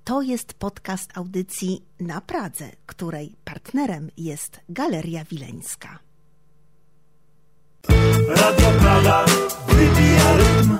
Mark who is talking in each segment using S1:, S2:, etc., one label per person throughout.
S1: To jest podcast audycji Na Pradze, której partnerem jest Galeria Wileńska.
S2: Radio Praga wybija rytm.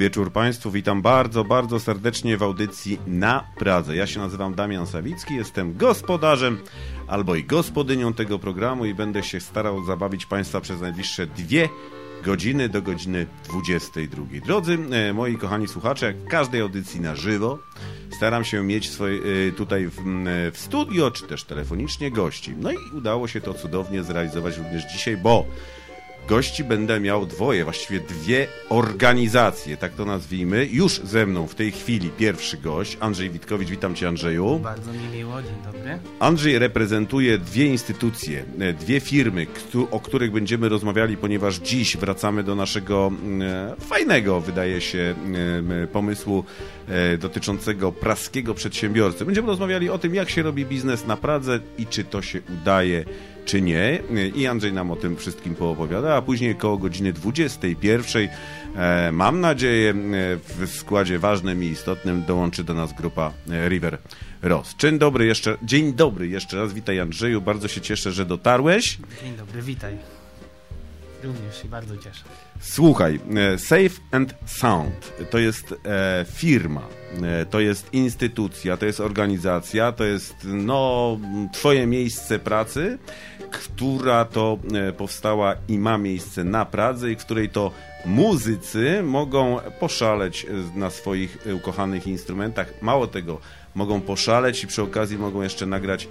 S3: wieczór Państwu. Witam bardzo, bardzo serdecznie w audycji Na Pradze. Ja się nazywam Damian Sawicki, jestem gospodarzem albo i gospodynią tego programu i będę się starał zabawić Państwa przez najbliższe 2 godziny do godziny 22. Drodzy moi kochani słuchacze, jak w każdej audycji na żywo, staram się mieć tutaj w studio, czy też telefonicznie gości. No i udało się to cudownie zrealizować również dzisiaj, bo gości będę miał 2, właściwie 2 organizacje, tak to nazwijmy. Już ze mną w tej chwili pierwszy gość, Andrzej Witkowicz. Witam Cię, Andrzeju.
S4: Bardzo mi miło, dzień dobry.
S3: Andrzej reprezentuje 2 instytucje, 2 firmy, o których będziemy rozmawiali, ponieważ dziś wracamy do naszego fajnego, wydaje się, pomysłu dotyczącego praskiego przedsiębiorcy. Będziemy rozmawiali o tym, jak się robi biznes na Pradze i czy to się udaje, czy nie. I Andrzej nam o tym wszystkim poopowiada, a później koło godziny 21, mam nadzieję, w składzie ważnym i istotnym dołączy do nas grupa River Ross. Dzień dobry jeszcze raz, witaj Andrzeju, bardzo się cieszę, że dotarłeś.
S4: Dzień dobry, witaj. Również się bardzo cieszę.
S3: Słuchaj, Safe and Sound to jest firma, to jest instytucja, to jest organizacja, to jest twoje miejsce pracy, która to powstała i ma miejsce na Pradze i w której to muzycy mogą poszaleć na swoich ukochanych instrumentach. Mało tego, mogą poszaleć i przy okazji mogą jeszcze nagrać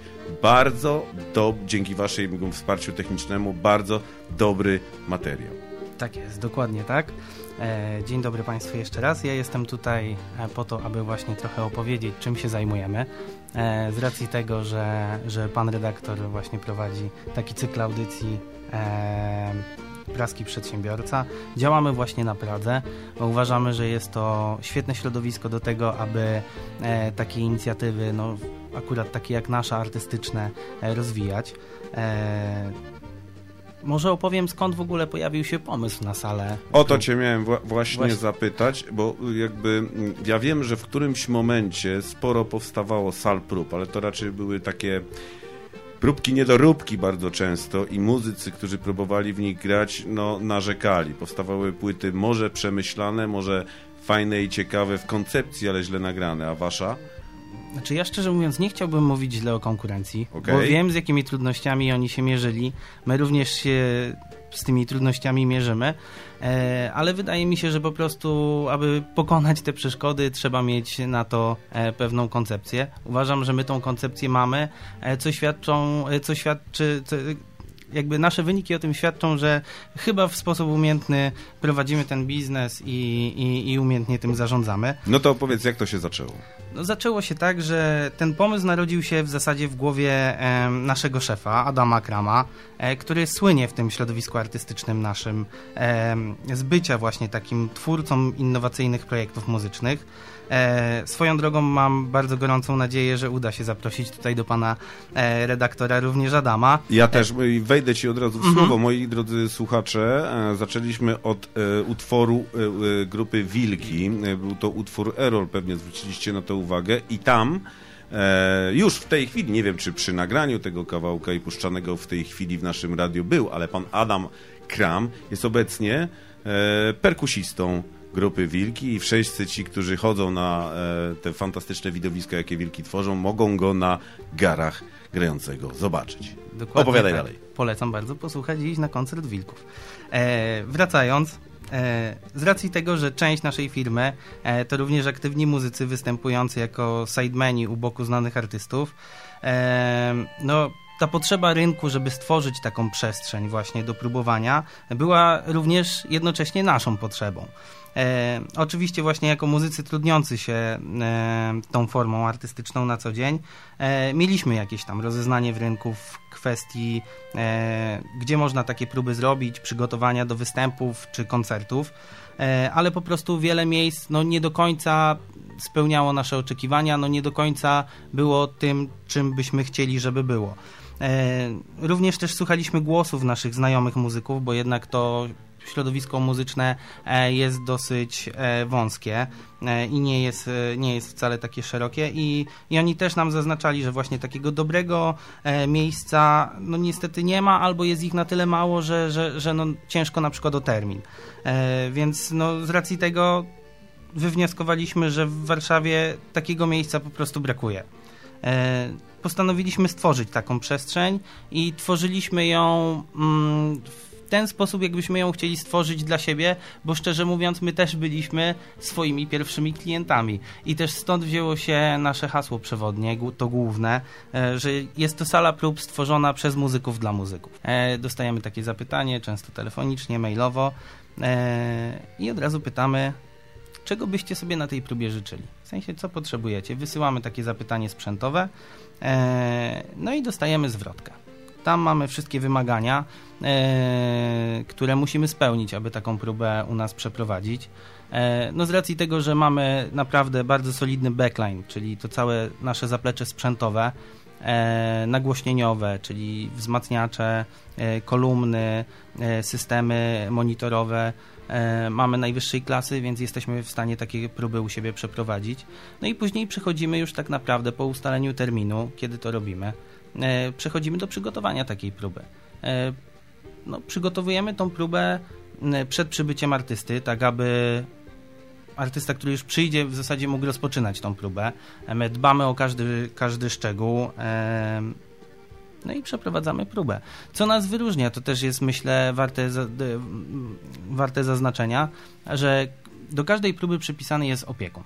S3: dzięki waszemu wsparciu technicznemu, bardzo dobry materiał.
S4: Tak jest, dokładnie tak. Dzień dobry Państwu jeszcze raz. Ja jestem tutaj po to, aby właśnie trochę opowiedzieć, czym się zajmujemy. Z racji tego, że pan redaktor właśnie prowadzi taki cykl audycji Praski Przedsiębiorca. Działamy właśnie na Pradze, bo uważamy, że jest to świetne środowisko do tego, aby takie inicjatywy, akurat takie jak nasza, artystyczne, rozwijać. Może opowiem, skąd w ogóle pojawił się pomysł na salę.
S3: O to Cię miałem właśnie zapytać, bo jakby ja wiem, że w którymś momencie sporo powstawało sal prób, ale to raczej były takie próbki, niedoróbki bardzo często i muzycy, którzy próbowali w nich grać, narzekali. Powstawały płyty może przemyślane, może fajne i ciekawe w koncepcji, ale źle nagrane. A wasza?
S4: Znaczy ja szczerze mówiąc nie chciałbym mówić źle o konkurencji, bo wiem, z jakimi trudnościami oni się mierzyli. My również się z tymi trudnościami mierzymy, ale wydaje mi się, że po prostu, aby pokonać te przeszkody, trzeba mieć na to pewną koncepcję. Uważam, że my tą koncepcję mamy, jakby nasze wyniki o tym świadczą, że chyba w sposób umiejętny prowadzimy ten biznes i umiejętnie tym zarządzamy.
S3: No to opowiedz, jak to się zaczęło?
S4: Zaczęło się tak, że ten pomysł narodził się w zasadzie w głowie naszego szefa, Adama Krama, który słynie w tym środowisku artystycznym naszym z bycia właśnie takim twórcą innowacyjnych projektów muzycznych. Swoją drogą mam bardzo gorącą nadzieję, że uda się zaprosić tutaj do pana redaktora również Adama.
S3: Ja też wejdę ci od razu w słowo. Moi drodzy słuchacze, zaczęliśmy od utworu grupy Wilki. Był to utwór Errol, pewnie zwróciliście na to uwagę i tam już w tej chwili, nie wiem czy przy nagraniu tego kawałka i puszczanego w tej chwili w naszym radiu był, ale pan Adam Kram jest obecnie perkusistą grupy Wilki i wszyscy ci, którzy chodzą na te fantastyczne widowiska, jakie Wilki tworzą, mogą go na garach grającego zobaczyć.
S4: Dokładnie
S3: opowiadaj
S4: tak.
S3: dalej.
S4: Polecam bardzo posłuchać i iść na koncert Wilków. Wracając, z racji tego, że część naszej firmy to również aktywni muzycy występujący jako sidemeni u boku znanych artystów, ta potrzeba rynku, żeby stworzyć taką przestrzeń właśnie do próbowania, była również jednocześnie naszą potrzebą. Oczywiście właśnie jako muzycy trudniący się tą formą artystyczną na co dzień mieliśmy jakieś tam rozeznanie w rynku w kwestii, gdzie można takie próby zrobić, przygotowania do występów czy koncertów, ale po prostu wiele miejsc nie do końca spełniało nasze oczekiwania, nie do końca było tym, czym byśmy chcieli, żeby było. Również też słuchaliśmy głosów naszych znajomych muzyków, bo jednak to środowisko muzyczne jest dosyć wąskie i nie jest wcale takie szerokie i oni też nam zaznaczali, że właśnie takiego dobrego miejsca niestety nie ma, albo jest ich na tyle mało, że ciężko na przykład o termin. Więc z racji tego wywnioskowaliśmy, że w Warszawie takiego miejsca po prostu brakuje. Postanowiliśmy stworzyć taką przestrzeń i tworzyliśmy ją w ten sposób, jakbyśmy ją chcieli stworzyć dla siebie, bo szczerze mówiąc my też byliśmy swoimi pierwszymi klientami i też stąd wzięło się nasze hasło przewodnie, to główne, że jest to sala prób stworzona przez muzyków dla muzyków. Dostajemy takie zapytanie, często telefonicznie, mailowo i od razu pytamy, czego byście sobie na tej próbie życzyli? W sensie, co potrzebujecie? Wysyłamy takie zapytanie sprzętowe, no i dostajemy zwrotkę. Tam mamy wszystkie wymagania, które musimy spełnić, aby taką próbę u nas przeprowadzić. No z racji tego, że mamy naprawdę bardzo solidny backline, czyli to całe nasze zaplecze sprzętowe, nagłośnieniowe, czyli wzmacniacze, kolumny, systemy monitorowe, mamy najwyższej klasy, więc jesteśmy w stanie takie próby u siebie przeprowadzić. No i później przechodzimy już tak naprawdę po ustaleniu terminu, kiedy to robimy, przechodzimy do przygotowania takiej próby. No, przygotowujemy tą próbę przed przybyciem artysty, tak aby artysta, który już przyjdzie, w zasadzie mógł rozpoczynać tą próbę. My dbamy o każdy szczegół, no i przeprowadzamy próbę. Co nas wyróżnia, to też jest, myślę, warte zaznaczenia, że do każdej próby przypisany jest opiekun.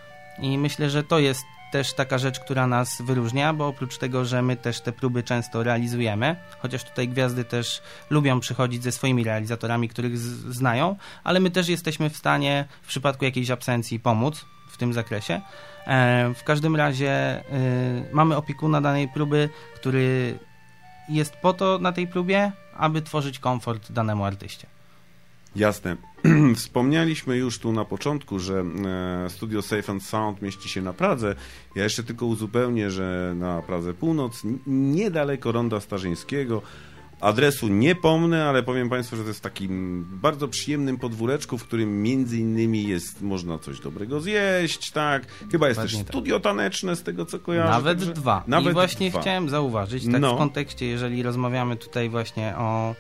S4: I myślę, że to jest też taka rzecz, która nas wyróżnia, bo oprócz tego, że my też te próby często realizujemy, chociaż tutaj gwiazdy też lubią przychodzić ze swoimi realizatorami, których znają, ale my też jesteśmy w stanie w przypadku jakiejś absencji pomóc w tym zakresie. W każdym razie mamy opiekuna danej próby, który jest po to na tej próbie, aby tworzyć komfort danemu artyście.
S3: Jasne. Wspomnieliśmy już tu na początku, że studio Safe and Sound mieści się na Pradze. Ja jeszcze tylko uzupełnię, że na Pradze Północ, niedaleko Ronda Starzyńskiego. Adresu nie pomnę, ale powiem Państwu, że to jest w takim bardzo przyjemnym podwóreczku, w którym między innymi można coś dobrego zjeść, tak? Chyba jest też studio taneczne, z tego co kojarzę.
S4: Nawet
S3: także...
S4: dwa. I właśnie chciałem zauważyć, tak w kontekście, jeżeli rozmawiamy tutaj właśnie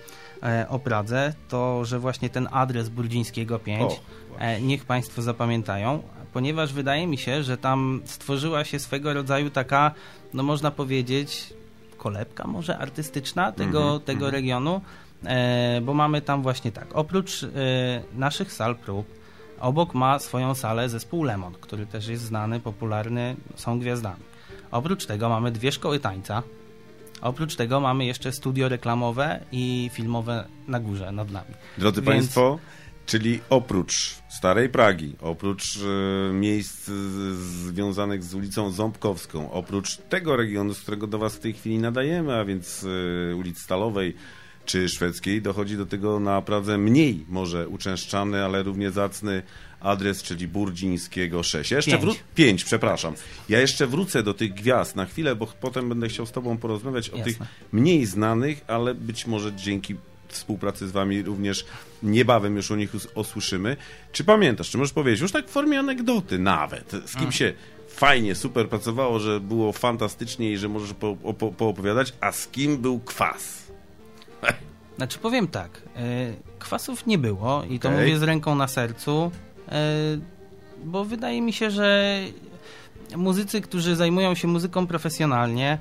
S4: o Pradze, to że właśnie ten adres Burdzińskiego 5 niech Państwo zapamiętają, ponieważ wydaje mi się, że tam stworzyła się swego rodzaju taka, no można powiedzieć, kolebka może artystyczna tego regionu, bo mamy tam właśnie tak, oprócz naszych sal prób, obok ma swoją salę zespół Lemon, który też jest znany, popularny, są gwiazdami. Oprócz tego mamy 2 szkoły tańca. Oprócz tego mamy jeszcze studio reklamowe i filmowe na górze, nad nami.
S3: Drodzy Państwo, czyli oprócz Starej Pragi, oprócz miejsc związanych z ulicą Ząbkowską, oprócz tego regionu, z którego do Was w tej chwili nadajemy, a więc ulic Stalowej czy Szwedzkiej, dochodzi do tego na Pradze mniej może uczęszczany, ale równie zacny adres, czyli Burdzińskiego 6. Ja jeszcze 5, przepraszam. Ja jeszcze wrócę do tych gwiazd na chwilę, bo potem będę chciał z Tobą porozmawiać o tych mniej znanych, ale być może dzięki współpracy z Wami również niebawem już o nich usłyszymy. Czy pamiętasz, czy możesz powiedzieć, już tak w formie anegdoty nawet, z kim się fajnie, super pracowało, że było fantastycznie i że możesz poopowiadać, a z kim był kwas?
S4: Znaczy powiem tak, kwasów nie było i to mówię z ręką na sercu, bo wydaje mi się, że muzycy, którzy zajmują się muzyką profesjonalnie,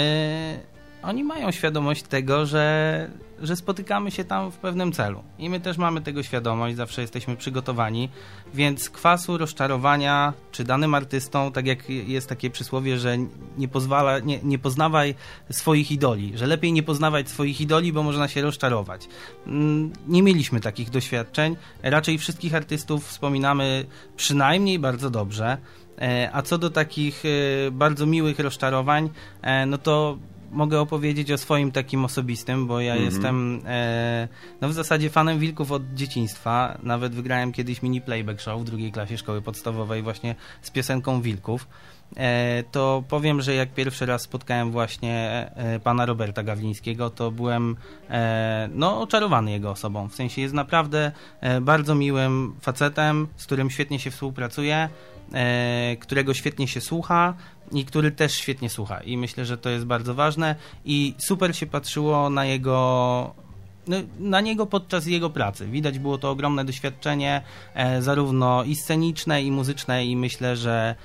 S4: oni mają świadomość tego, że spotykamy się tam w pewnym celu. I my też mamy tego świadomość, zawsze jesteśmy przygotowani, więc kwasu, rozczarowania, czy danym artystom, tak jak jest takie przysłowie, że nie poznawaj swoich idoli, że lepiej nie poznawać swoich idoli, bo można się rozczarować. Nie mieliśmy takich doświadczeń, raczej wszystkich artystów wspominamy przynajmniej bardzo dobrze, a co do takich bardzo miłych rozczarowań, no to mogę opowiedzieć o swoim takim osobistym, bo ja jestem w zasadzie fanem Wilków od dzieciństwa. Nawet wygrałem kiedyś mini playback show w 2. klasie szkoły podstawowej właśnie z piosenką Wilków. To powiem, że jak pierwszy raz spotkałem właśnie pana Roberta Gawlińskiego, to byłem oczarowany jego osobą. W sensie jest naprawdę bardzo miłym facetem, z którym świetnie się współpracuje, którego świetnie się słucha i który też świetnie słucha. I myślę, że to jest bardzo ważne i super się patrzyło na jego na niego podczas jego pracy. Widać było to ogromne doświadczenie, zarówno i sceniczne, i muzyczne, i myślę,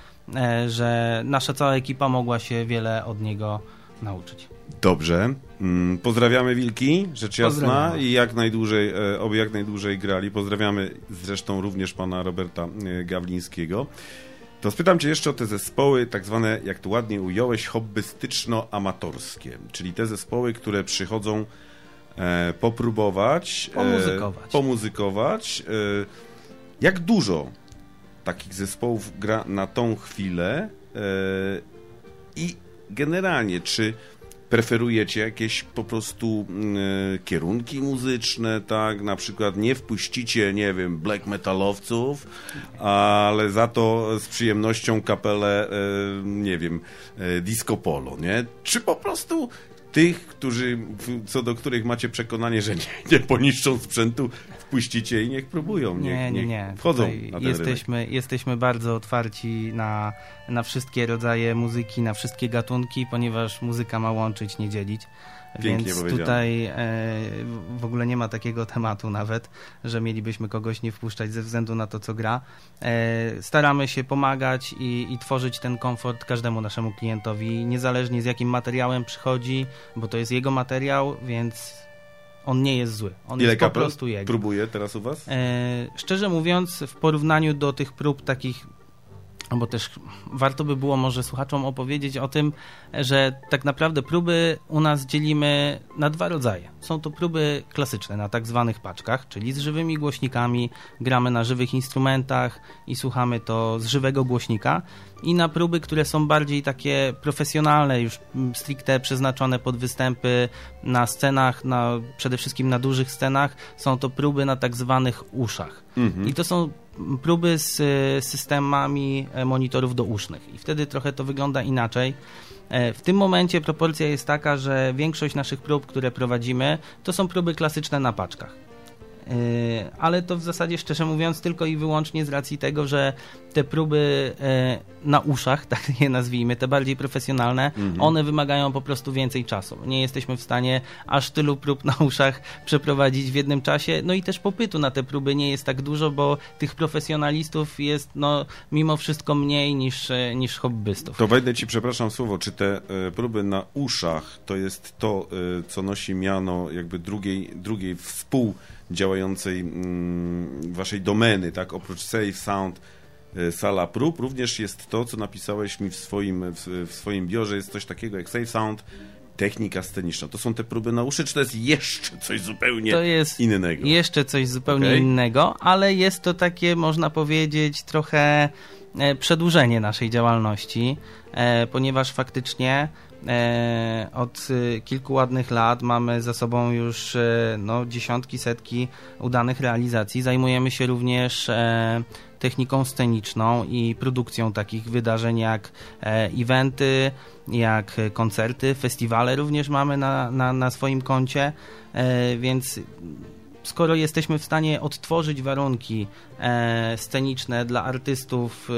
S4: że nasza cała ekipa mogła się wiele od niego nauczyć.
S3: Dobrze. Pozdrawiamy Wilki, rzecz jasna,
S4: Pozdrawiamy.
S3: i jak najdłużej, oby jak najdłużej grali. Pozdrawiamy zresztą również pana Roberta Gawlińskiego. To spytam cię jeszcze o te zespoły tak zwane, jak to ładnie ująłeś, hobbystyczno-amatorskie, czyli te zespoły, które przychodzą popróbować, pomuzykować. Jak dużo takich zespołów gra na tą chwilę i generalnie, czy preferujecie jakieś po prostu kierunki muzyczne, tak? Na przykład nie wpuścicie, nie wiem, black metalowców, ale za to z przyjemnością kapelę, nie wiem, disco polo, nie? Czy po prostu tych, co do których macie przekonanie, że nie poniszczą sprzętu, wpuścicie i niech próbują,
S4: Nie.
S3: Wchodzą
S4: Tutaj
S3: na ten
S4: jesteśmy bardzo otwarci na wszystkie rodzaje muzyki, na wszystkie gatunki, ponieważ muzyka ma łączyć, nie dzielić.
S3: Pięknie
S4: Więc
S3: powiedziane.
S4: tutaj w ogóle nie ma takiego tematu nawet, że mielibyśmy kogoś nie wpuszczać ze względu na to, co gra. Staramy się pomagać i tworzyć ten komfort każdemu naszemu klientowi, niezależnie z jakim materiałem przychodzi, bo to jest jego materiał, więc on nie jest zły. On
S3: Ile
S4: jest po prostu jego.
S3: próbuje teraz u was?
S4: Szczerze mówiąc, w porównaniu do tych prób takich, bo też warto by było może słuchaczom opowiedzieć o tym, że tak naprawdę próby u nas dzielimy na dwa rodzaje. Są to próby klasyczne na tak zwanych paczkach, czyli z żywymi głośnikami, gramy na żywych instrumentach i słuchamy to z żywego głośnika, i na próby, które są bardziej takie profesjonalne, już stricte przeznaczone pod występy na scenach, przede wszystkim na dużych scenach, są to próby na tak zwanych uszach. I to są próby z systemami monitorów dousznych i wtedy trochę to wygląda inaczej. W tym momencie proporcja jest taka, że większość naszych prób, które prowadzimy, to są próby klasyczne na paczkach. Ale to w zasadzie, szczerze mówiąc, tylko i wyłącznie z racji tego, że te próby na uszach, tak je nazwijmy, te bardziej profesjonalne, one wymagają po prostu więcej czasu. Nie jesteśmy w stanie aż tylu prób na uszach przeprowadzić w jednym czasie, no i też popytu na te próby nie jest tak dużo, bo tych profesjonalistów jest mimo wszystko mniej niż hobbystów.
S3: To wejdę ci, przepraszam słowo, czy te próby na uszach to jest to, co nosi miano jakby drugiej współdziałającej waszej domeny, tak? Oprócz Safe Sound, sala prób, również jest to, co napisałeś mi w swoim biurze, jest coś takiego jak Safe Sound, technika sceniczna. To są te próby na uszy, czy to jest jeszcze coś zupełnie innego?
S4: Jeszcze coś zupełnie innego, ale jest to takie, można powiedzieć, trochę przedłużenie naszej działalności, ponieważ faktycznie od kilku ładnych lat mamy za sobą już dziesiątki, setki udanych realizacji. Zajmujemy się również techniką sceniczną i produkcją takich wydarzeń jak eventy, jak koncerty, festiwale również mamy na swoim koncie, więc skoro jesteśmy w stanie odtworzyć warunki sceniczne dla artystów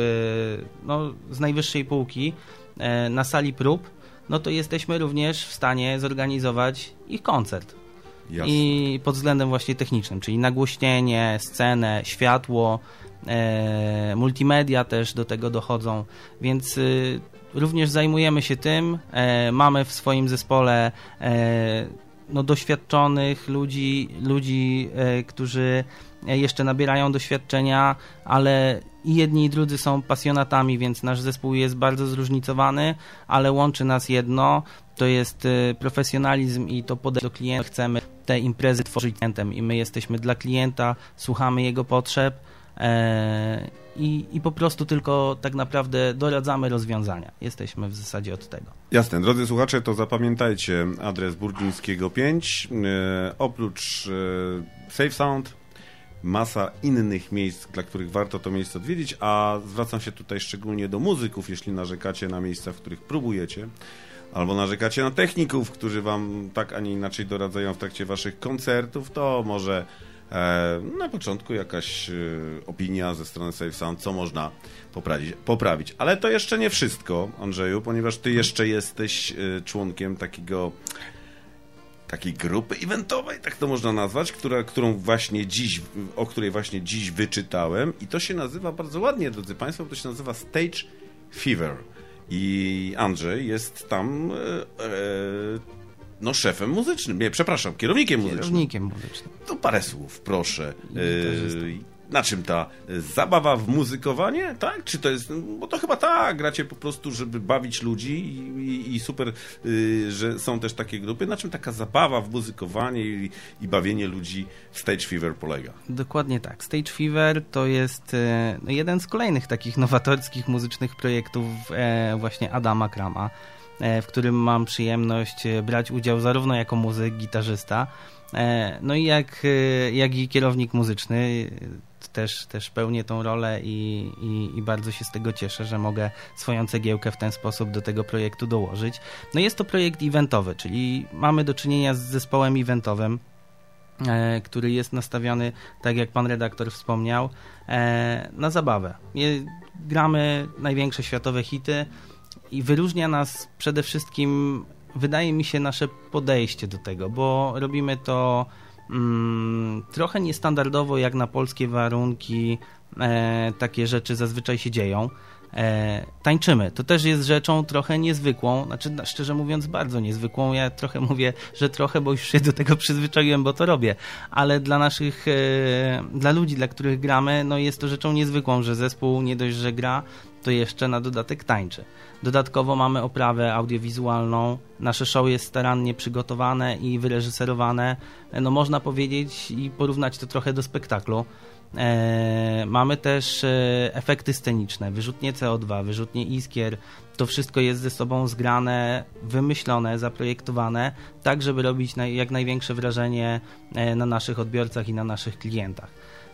S4: z najwyższej półki na sali prób, no to jesteśmy również w stanie zorganizować ich koncert.
S3: Jasne.
S4: I pod względem właśnie technicznym, czyli nagłośnienie, scenę, światło, multimedia też do tego dochodzą, więc również zajmujemy się tym. Mamy w swoim zespole doświadczonych ludzi, którzy jeszcze nabierają doświadczenia, ale i jedni i drudzy są pasjonatami, więc nasz zespół jest bardzo zróżnicowany, ale łączy nas jedno, to jest profesjonalizm i to podejście do klienta. Chcemy te imprezy tworzyć klientem i my jesteśmy dla klienta, słuchamy jego potrzeb i po prostu tylko tak naprawdę doradzamy rozwiązania. Jesteśmy w zasadzie od tego.
S3: Jasne. Drodzy słuchacze, to zapamiętajcie adres Burdzińskiego 5. Oprócz Safe Sound masa innych miejsc, dla których warto to miejsce odwiedzić, a zwracam się tutaj szczególnie do muzyków, jeśli narzekacie na miejsca, w których próbujecie, albo narzekacie na techników, którzy wam tak, a nie inaczej doradzają w trakcie waszych koncertów, to może na początku jakaś opinia ze strony Safe Sound, co można poprawić. Ale to jeszcze nie wszystko, Andrzeju, ponieważ ty jeszcze jesteś członkiem takiego takiej grupy eventowej, tak to można nazwać, o której właśnie dziś wyczytałem i to się nazywa bardzo ładnie, drodzy Państwo, to się nazywa Stage Fever i Andrzej jest tam szefem muzycznym, kierownikiem muzycznym. To parę słów, proszę. Na czym ta zabawa w muzykowanie, tak? Czy to jest, bo to chyba tak, gracie po prostu, żeby bawić ludzi i super, że są też takie grupy. Na czym taka zabawa w muzykowanie i bawienie ludzi w Stage Fever polega?
S4: Dokładnie tak. Stage Fever to jest jeden z kolejnych takich nowatorskich muzycznych projektów właśnie Adama Krama, w którym mam przyjemność brać udział zarówno jako muzyk, gitarzysta, no i jak i kierownik muzyczny. Też pełnię tą rolę i bardzo się z tego cieszę, że mogę swoją cegiełkę w ten sposób do tego projektu dołożyć. No jest to projekt eventowy, czyli mamy do czynienia z zespołem eventowym, który jest nastawiony, tak jak pan redaktor wspomniał, na zabawę. Gramy największe światowe hity i wyróżnia nas przede wszystkim, wydaje mi się, nasze podejście do tego, bo robimy to trochę niestandardowo, jak na polskie warunki takie rzeczy zazwyczaj się dzieją. Tańczymy. To też jest rzeczą trochę niezwykłą, znaczy szczerze mówiąc bardzo niezwykłą. Ja trochę mówię, że trochę, bo już się do tego przyzwyczaiłem, bo to robię, ale dla ludzi, dla których gramy, no jest to rzeczą niezwykłą, że zespół nie dość, że gra, to jeszcze na dodatek tańczy. Dodatkowo mamy oprawę audiowizualną, nasze show jest starannie przygotowane i wyreżyserowane, no można powiedzieć i porównać to trochę do spektaklu. Mamy też efekty sceniczne, wyrzutnie CO2, wyrzutnie iskier, to wszystko jest ze sobą zgrane, wymyślone, zaprojektowane, tak żeby robić jak największe wrażenie na naszych odbiorcach i na naszych klientach.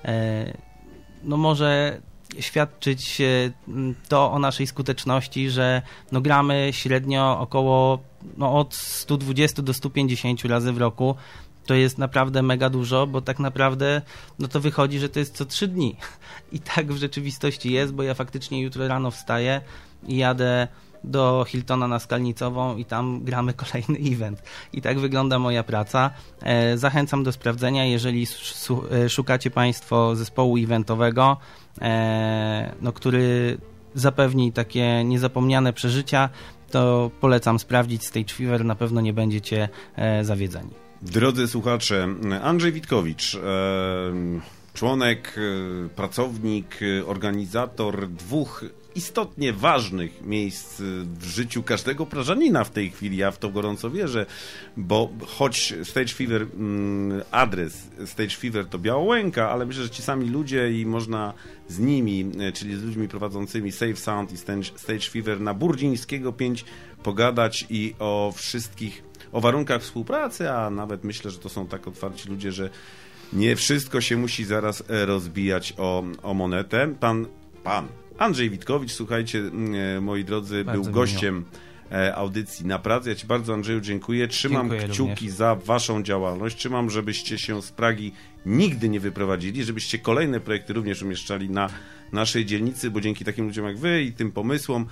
S4: No może świadczyć to o naszej skuteczności, że no gramy średnio około od 120 do 150 razy w roku. To jest naprawdę mega dużo, bo tak naprawdę no to wychodzi, że to jest co 3 dni. I tak w rzeczywistości jest, bo ja faktycznie jutro rano wstaję i jadę do Hiltona na Skalnicową i tam gramy kolejny event. I tak wygląda moja praca. Zachęcam do sprawdzenia, jeżeli szukacie Państwo zespołu eventowego, no, który zapewni takie niezapomniane przeżycia, to polecam sprawdzić Stage Fever, na pewno nie będziecie zawiedzeni.
S3: Drodzy słuchacze, Andrzej Witkowicz, członek, pracownik, organizator 2 istotnie ważnych miejsc w życiu każdego Prażanina w tej chwili, ja w to gorąco wierzę, bo choć Stage Fever, adres Stage Fever to Białołęka, ale myślę, że ci sami ludzie i można z nimi, czyli z ludźmi prowadzącymi Safe Sound i Stage Fever na Burdzińskiego 5 pogadać i o wszystkich, o warunkach współpracy, a nawet myślę, że to są tak otwarci ludzie, że nie wszystko się musi zaraz rozbijać o monetę. Pan Andrzej Witkowicz, słuchajcie, moi drodzy, bardzo był gościem audycji Na Pradze. Ja Ci bardzo, Andrzeju, dziękuję. Trzymam kciuki również za Waszą działalność. Trzymam, żebyście się z Pragi nigdy nie wyprowadzili, żebyście kolejne projekty również umieszczali na naszej dzielnicy, bo dzięki takim ludziom jak Wy i tym pomysłom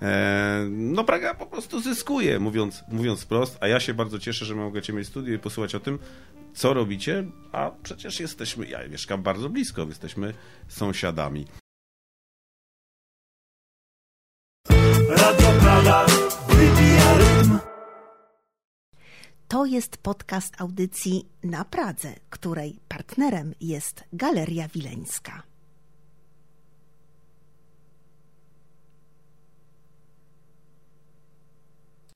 S3: no Praga po prostu zyskuje, mówiąc wprost, a ja się bardzo cieszę, że mogę Cię mieć w studiu i posłuchać o tym, co robicie, a przecież ja mieszkam bardzo blisko, jesteśmy sąsiadami.
S2: Radio Praga wybija rytm.
S1: To jest podcast audycji Na Pradze, której partnerem jest Galeria Wileńska.